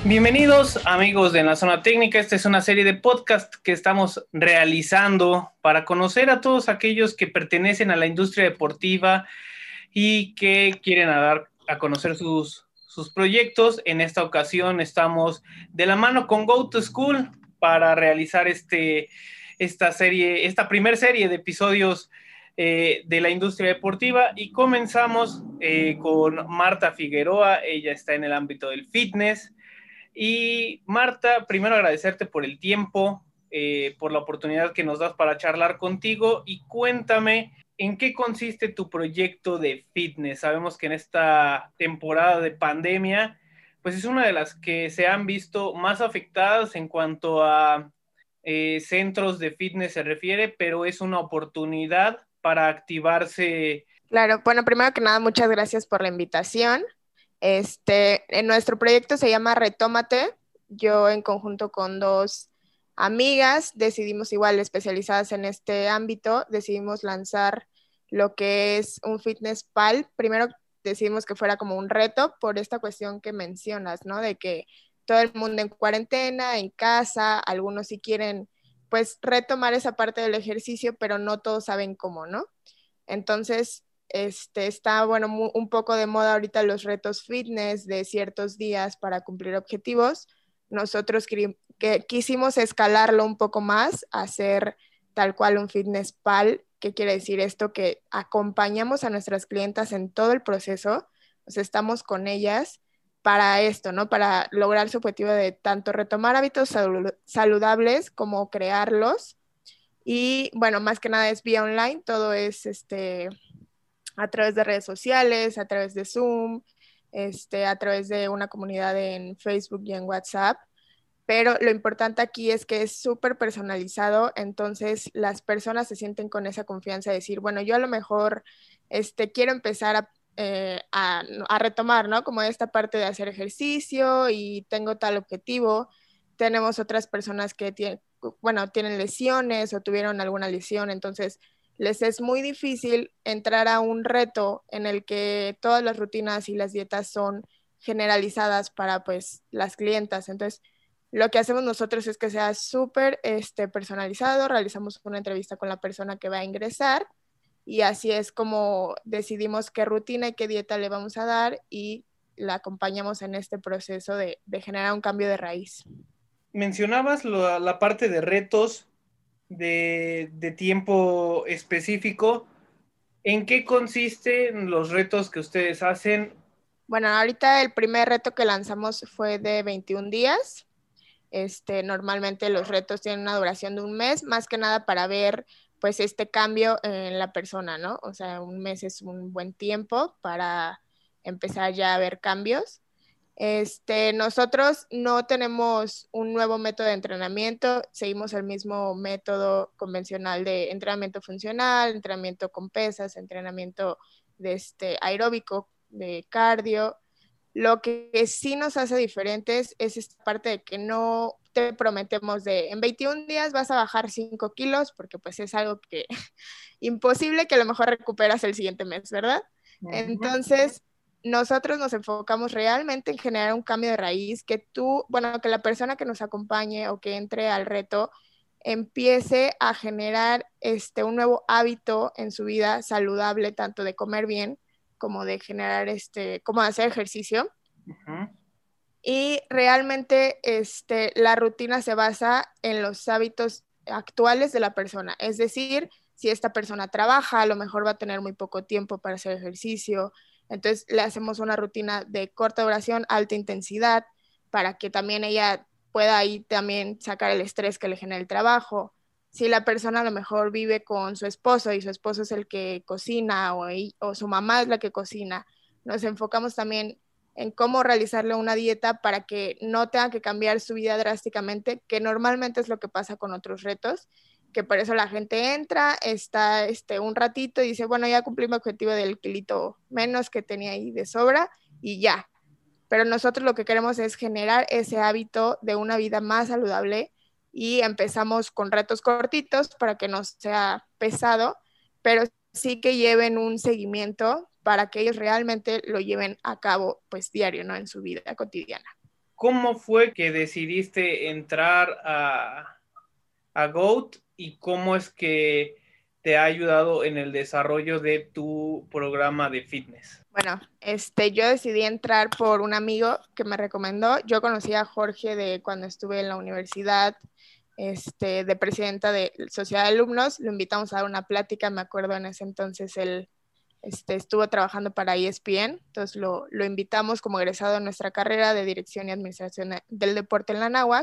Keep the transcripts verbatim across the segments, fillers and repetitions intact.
Bienvenidos amigos de la Zona Técnica. Esta es una serie de podcast que estamos realizando para conocer a todos aquellos que pertenecen a la industria deportiva y que quieren dar a conocer sus, sus proyectos. En esta ocasión estamos de la mano con Go to School para realizar este, esta serie, esta primer serie de episodios eh, de la industria deportiva, y comenzamos eh, con Marta Figueroa. Ella está en el ámbito del fitness. Y Marta, primero agradecerte por el tiempo, eh, por la oportunidad que nos das para charlar contigo, y cuéntame en qué consiste tu proyecto de fitness. Sabemos que en esta temporada de pandemia, pues es una de las que se han visto más afectadas en cuanto a eh, centros de fitness se refiere, pero es una oportunidad para activarse. Claro, bueno, primero que nada, muchas gracias por la invitación. Este, en nuestro proyecto se llama Retómate. Yo en conjunto con dos amigas decidimos, igual especializadas en este ámbito, decidimos lanzar lo que es un fitness pal. Primero decidimos que fuera como un reto por esta cuestión que mencionas, ¿no? De que todo el mundo en cuarentena, en casa, algunos sí quieren pues retomar esa parte del ejercicio, pero no todos saben cómo, ¿no? Entonces, este, está, bueno, mu- un poco de moda ahorita los retos fitness de ciertos días para cumplir objetivos. Nosotros queri- que quisimos escalarlo un poco más, hacer tal cual un fitness pal. ¿Qué quiere decir esto? Que acompañamos a nuestras clientas en todo el proceso, o sea, estamos con ellas para esto, ¿no? Para lograr su objetivo de tanto retomar hábitos salu- saludables como crearlos. Y bueno, más que nada es vía online, todo es este, a través de redes sociales, a través de Zoom, este, a través de una comunidad en Facebook y en WhatsApp. Pero lo importante aquí es que es súper personalizado, entonces las personas se sienten con esa confianza de decir, bueno, yo a lo mejor este, quiero empezar a, eh, a, a retomar, ¿no? Como esta parte de hacer ejercicio y tengo tal objetivo. Tenemos otras personas que tienen, bueno, tienen lesiones o tuvieron alguna lesión, entonces les es muy difícil entrar a un reto en el que todas las rutinas y las dietas son generalizadas para pues las clientas. Entonces, lo que hacemos nosotros es que sea súper este, personalizado, realizamos una entrevista con la persona que va a ingresar y así es como decidimos qué rutina y qué dieta le vamos a dar y la acompañamos en este proceso de, de generar un cambio de raíz. Mencionabas lo- la parte de retos de, de tiempo específico. ¿En qué consisten los retos que ustedes hacen? Bueno, ahorita el primer reto que lanzamos fue de veintiún días. Este, normalmente los retos tienen una duración de un mes, más que nada para ver pues este cambio en la persona, ¿no? O sea, un mes es un buen tiempo para empezar ya a ver cambios. Este, nosotros no tenemos un nuevo método de entrenamiento, seguimos el mismo método convencional de entrenamiento funcional, entrenamiento con pesas, entrenamiento de este, aeróbico, de cardio. Lo que sí nos hace diferentes es esta parte de que no te prometemos de en veintiún días vas a bajar cinco kilos, porque pues es algo que imposible que a lo mejor recuperas el siguiente mes, ¿verdad? Ujú. Entonces, nosotros nos enfocamos realmente en generar un cambio de raíz, que tú, bueno, que la persona que nos acompañe o que entre al reto empiece a generar este, un nuevo hábito en su vida saludable, tanto de comer bien como de generar, este, como de hacer ejercicio. Ujú. Y realmente este, la rutina se basa en los hábitos actuales de la persona. Es decir, si esta persona trabaja, a lo mejor va a tener muy poco tiempo para hacer ejercicio. Entonces le hacemos una rutina de corta duración, alta intensidad, para que también ella pueda ahí también sacar el estrés que le genera el trabajo. Si la persona a lo mejor vive con su esposo y su esposo es el que cocina o, o su mamá es la que cocina, nos enfocamos también en cómo realizarle una dieta para que no tenga que cambiar su vida drásticamente, que normalmente es lo que pasa con otros retos, que por eso la gente entra, está este, un ratito y dice, bueno, ya cumplí mi objetivo del kilito menos que tenía ahí de sobra y ya. Pero nosotros lo que queremos es generar ese hábito de una vida más saludable y empezamos con retos cortitos para que no sea pesado, pero sí que lleven un seguimiento para que ellos realmente lo lleven a cabo pues diario, ¿no? En su vida cotidiana. ¿cómo fue que decidiste entrar a, a Goat y cómo es que te ha ayudado en el desarrollo de tu programa de fitness? Bueno, este, yo decidí entrar por un amigo que me recomendó. Yo conocí a Jorge de cuando estuve en la universidad, este, de presidenta de Sociedad de Alumnos. Lo invitamos a dar una plática, me acuerdo en ese entonces él este, estuvo trabajando para E S P N, entonces lo, lo invitamos como egresado en nuestra carrera de Dirección y Administración del Deporte en la Anáhuac.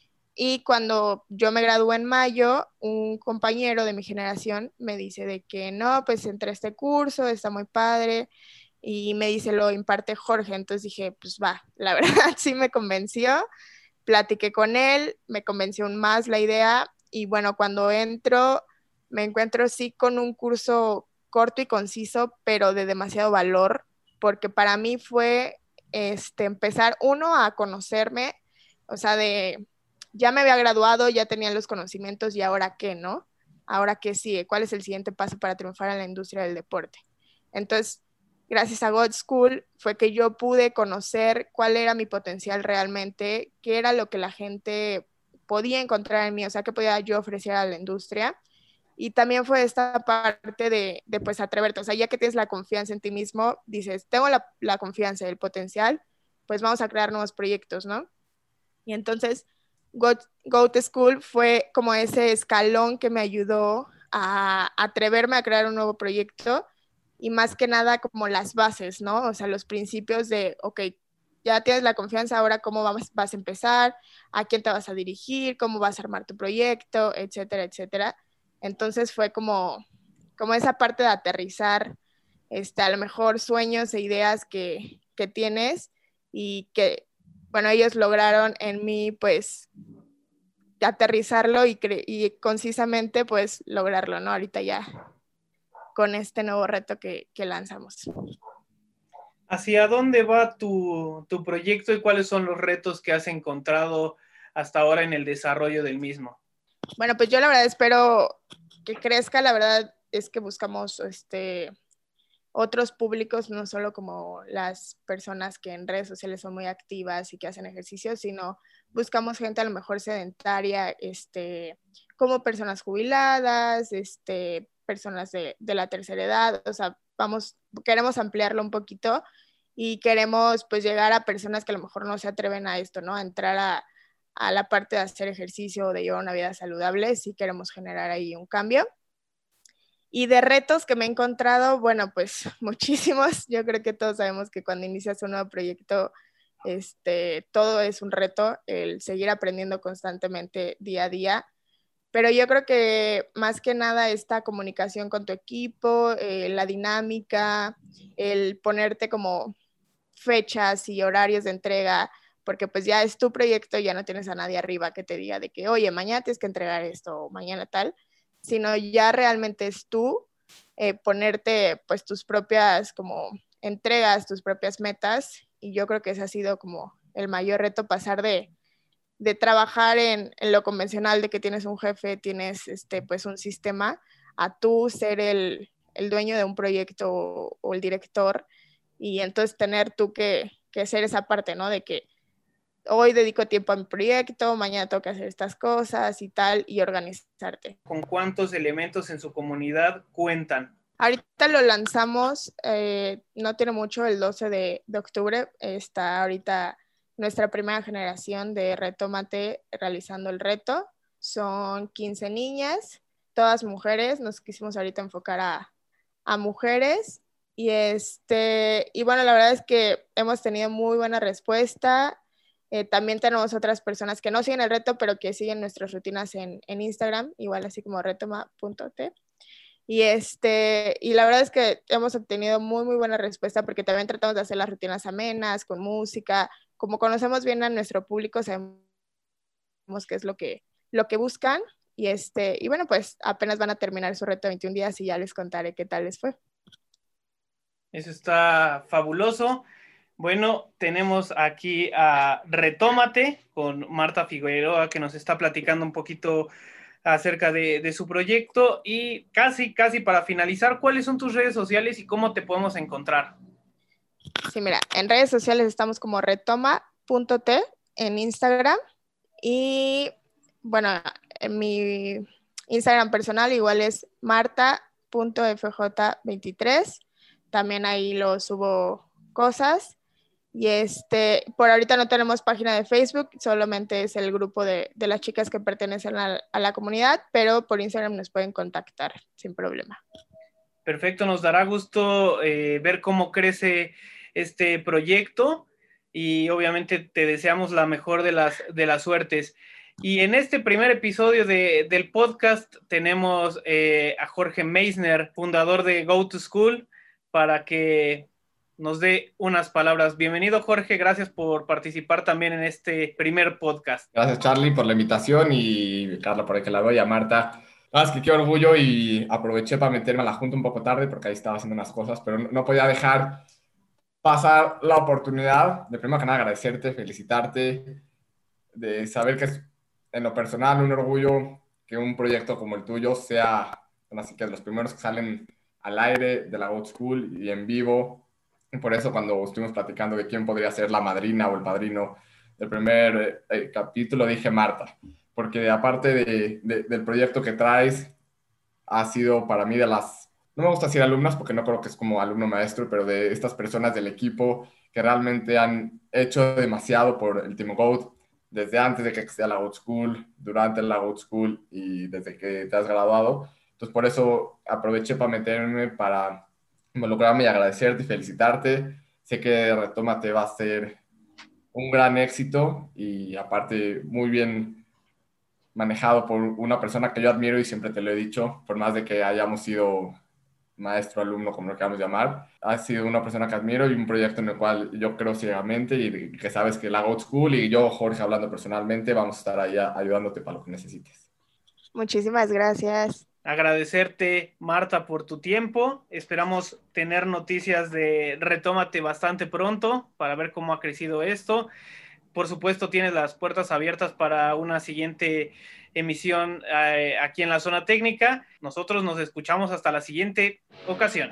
Y cuando yo me gradué en mayo, un compañero de mi generación me dice de que no, pues entré a este curso, está muy padre, y me dice, lo imparte Jorge. Entonces dije, pues va, la verdad sí me convenció, platiqué con él, me convenció aún más la idea, y bueno, cuando entro, me encuentro sí con un curso corto y conciso, pero de demasiado valor, porque para mí fue este, empezar, uno, a conocerme, o sea, de, ya me había graduado, ya tenía los conocimientos, y ahora qué, ¿no? Ahora qué sigue, ¿cuál es el siguiente paso para triunfar en la industria del deporte? Entonces, gracias a God School fue que yo pude conocer cuál era mi potencial realmente, qué era lo que la gente podía encontrar en mí, o sea, qué podía yo ofrecer a la industria. Y también fue esta parte de, de pues atreverte, o sea, ya que tienes la confianza en ti mismo, dices, tengo la, la confianza y el potencial, pues vamos a crear nuevos proyectos, ¿no? Y entonces, Go, Go to School fue como ese escalón que me ayudó a atreverme a crear un nuevo proyecto, y más que nada como las bases, ¿no? O sea, los principios de, ok, ya tienes la confianza, ahora cómo vas, vas a empezar, a quién te vas a dirigir, cómo vas a armar tu proyecto, etcétera, etcétera. Entonces fue como, como esa parte de aterrizar, este, a lo mejor sueños e ideas que, que tienes, y que, bueno, ellos lograron en mí, pues, aterrizarlo y, y concisamente, pues, lograrlo, ¿no? Ahorita ya con este nuevo reto que, que lanzamos. ¿Hacia dónde va tu, tu proyecto y cuáles son los retos que has encontrado hasta ahora en el desarrollo del mismo? Bueno, pues yo la verdad espero que crezca. La verdad es que buscamos este, otros públicos, no solo como las personas que en redes sociales son muy activas y que hacen ejercicio, sino buscamos gente a lo mejor sedentaria, este, como personas jubiladas, este, personas de, de la tercera edad. O sea, vamos, queremos ampliarlo un poquito, y queremos pues llegar a personas que a lo mejor no se atreven a esto, ¿no? A entrar a, a la parte de hacer ejercicio o de llevar una vida saludable. Sí queremos generar ahí un cambio. Y de retos que me he encontrado, bueno, pues muchísimos. Yo creo que todos sabemos que cuando inicias un nuevo proyecto, este, todo es un reto, el seguir aprendiendo constantemente día a día. Pero yo creo que más que nada esta comunicación con tu equipo, eh, la dinámica, el ponerte como fechas y horarios de entrega, porque pues ya es tu proyecto, ya no tienes a nadie arriba que te diga de que, oye, mañana tienes que entregar esto o mañana tal, sino ya realmente es tú, eh, ponerte pues tus propias como entregas, tus propias metas. Y yo creo que ese ha sido como el mayor reto, pasar de, de trabajar en, en lo convencional de que tienes un jefe, tienes este, pues un sistema, a tú ser el, el dueño de un proyecto o, o el director, y entonces tener tú que, que ser esa parte, ¿no? De que hoy dedico tiempo a mi proyecto, mañana tengo que hacer estas cosas y tal, y organizarte. ¿Con cuántos elementos en su comunidad cuentan? Ahorita lo lanzamos, eh, no tiene mucho, el doce de, de octubre. Está ahorita nuestra primera generación de Retómate realizando el reto. Son quince niñas, todas mujeres. Nos quisimos ahorita enfocar a, a mujeres. Y, este, y bueno, la verdad es que hemos tenido muy buena respuesta. Eh, también tenemos otras personas que no siguen el reto, pero que siguen nuestras rutinas en, en Instagram, igual así como retoma punto t. Y, este, y la verdad es que hemos obtenido muy, muy buena respuesta, porque también tratamos de hacer las rutinas amenas, con música. Como conocemos bien a nuestro público, sabemos qué es lo que, lo que buscan. Y, este, y bueno, pues apenas van a terminar su reto de veintiún días y ya les contaré qué tal les fue. Eso está fabuloso. Bueno, tenemos aquí a Retómate con Marta Figueroa, que nos está platicando un poquito acerca de, de su proyecto. Y casi, casi para finalizar, ¿cuáles son tus redes sociales y cómo te podemos encontrar? Sí, mira, en redes sociales estamos como retoma punto t, en Instagram. Y bueno, en mi Instagram personal igual es marta punto f j veintitrés. También ahí lo subo cosas. Y este, por ahorita no tenemos página de Facebook, solamente es el grupo de, de las chicas que pertenecen a, a la comunidad, pero por Instagram nos pueden contactar sin problema. Perfecto, nos dará gusto eh, ver cómo crece este proyecto y obviamente te deseamos la mejor de las, de las suertes. Y en este primer episodio de, del podcast tenemos eh, a Jorge Meissner, fundador de Go to School, para que nos dé unas palabras. Bienvenido, Jorge, gracias por participar también en este primer podcast. Gracias, Charlie, por la invitación y Carla, por el que la veo, y a Marta. Ah, es que qué orgullo, y aproveché para meterme a la junta un poco tarde porque ahí estaba haciendo unas cosas, pero no, no podía dejar pasar la oportunidad de, primero que nada, agradecerte, felicitarte, de saber que es, en lo personal, un orgullo que un proyecto como el tuyo sea, bueno, así que de los primeros que salen al aire de la Go to School y en vivo. Y por eso, cuando estuvimos platicando de quién podría ser la madrina o el padrino del primer eh, capítulo, dije Marta, porque aparte de, de, del proyecto que traes, ha sido para mí de las, no me gusta decir alumnas porque no creo que es como alumno maestro, pero de estas personas del equipo que realmente han hecho demasiado por el Team Goat, desde antes de que existía la Go to School, durante la Go to School y desde que te has graduado. Entonces, por eso aproveché para meterme, para involucrarme y agradecerte y felicitarte. Sé que Retómate va a ser un gran éxito y aparte muy bien manejado por una persona que yo admiro y siempre te lo he dicho, por más de que hayamos sido maestro, alumno, como lo queramos llamar, has sido una persona que admiro y un proyecto en el cual yo creo ciegamente y que sabes que la Go to School y yo, Jorge, hablando personalmente, vamos a estar ahí ayudándote para lo que necesites. Muchísimas gracias. Agradecerte, Marta, por tu tiempo. Esperamos tener noticias de Retómate bastante pronto para ver cómo ha crecido esto. Por supuesto, tienes las puertas abiertas para una siguiente emisión eh, aquí en la Zona Técnica. Nosotros nos escuchamos hasta la siguiente ocasión.